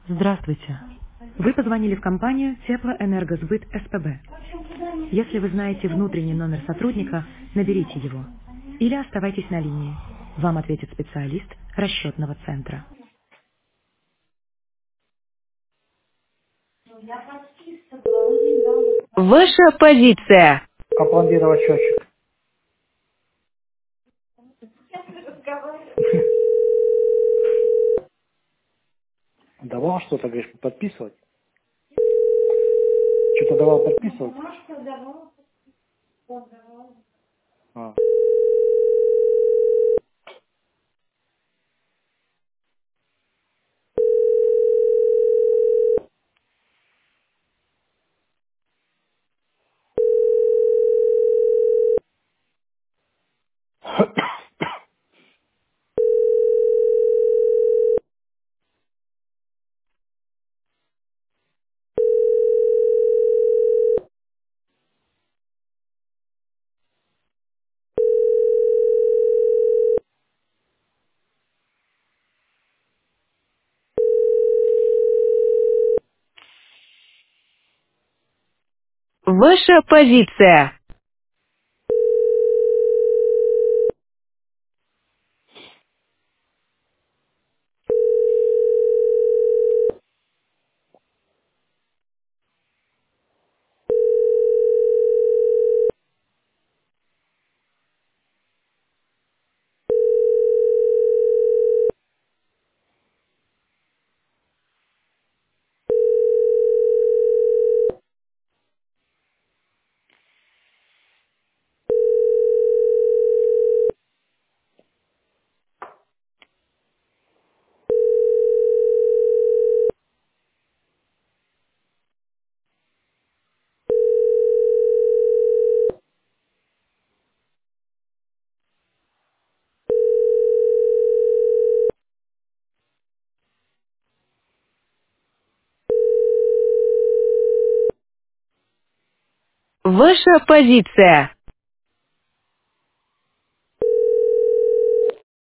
Здравствуйте. Вы позвонили в компанию Теплоэнергосбыт СПБ. Если вы знаете внутренний номер сотрудника, наберите его. Или оставайтесь на линии. Вам ответит специалист расчетного центра. Ваша позиция. Опломбировать счетчик. Давал что-то, говоришь, подписывать? Что-то давал подписывать? А. Ваша позиция. Ваша позиция.